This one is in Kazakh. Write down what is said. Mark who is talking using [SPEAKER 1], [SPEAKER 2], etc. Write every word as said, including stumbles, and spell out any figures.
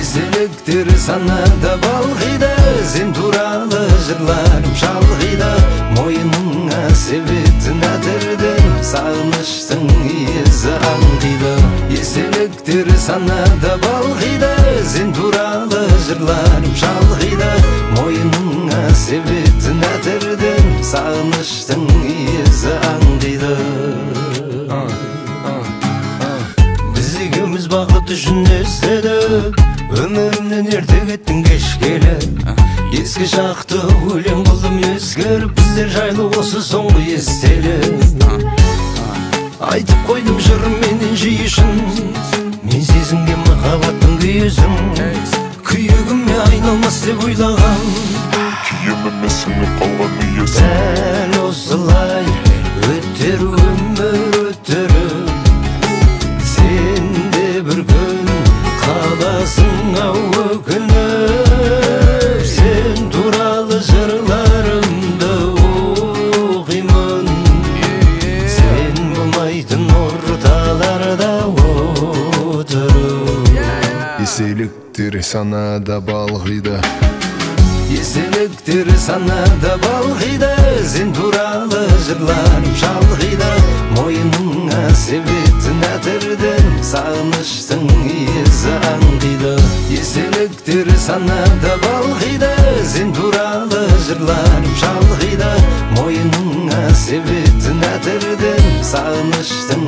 [SPEAKER 1] Естеліктер санада балғида, сен туралы жырларым шалғида. Мойныңа себетін әтірден, сағыныштың иесі аңдиды. Естеліктер санада балғида, сен туралы жырларым шалғида. Мойныңа себетін әтірден, сағыныштың иесі аңдиды. Біз екеуміз бақыт үшін естедік, өмірімнен ерте кеттің кешкелі. Ескі шақты өлең қылдым ескеріп, біздер жайлы осы соңғы естелі. Айтып қойдым жырым менен жиышын, мен сезінген махаббаттың күйесін. Күйегіме айналмас деп ойлаған,
[SPEAKER 2] киеміме сіңіп қалған иесін.
[SPEAKER 1] дәл осылай өтер өмір өтіріп, сен де бір күн қаласың ау өкініп. Сен туралы жырларымды оқимын, сен болмайтын орталарда отырып.
[SPEAKER 2] Естеліктер санада балғида,
[SPEAKER 1] Естеліктер санада балғида, сен туралы жырларым шалғида. Мойныңа себетін әтірден, сағыныштың иесі аңдиды. Естеліктер санада балғида, сен туралы жырларым шалғида. Мойныңа себетін әтірден, сағыныштың